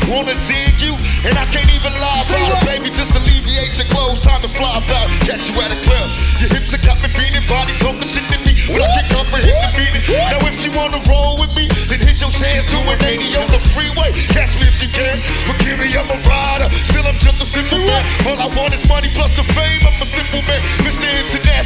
wanna dig you, and I can't even lie about it, baby. Just alleviate your clothes, time to fly about it. Catch you at a club, your hips are got me feeling, body talking shit to me, but I can't comprehend the feeling. Now if you wanna roll with me, then here's your chance to an 80 on the freeway. Catch me if you can. Forgive me, I'm a rider, still I'm just a simple man. All I want is money plus the fame. I'm a simple man, Mr. International.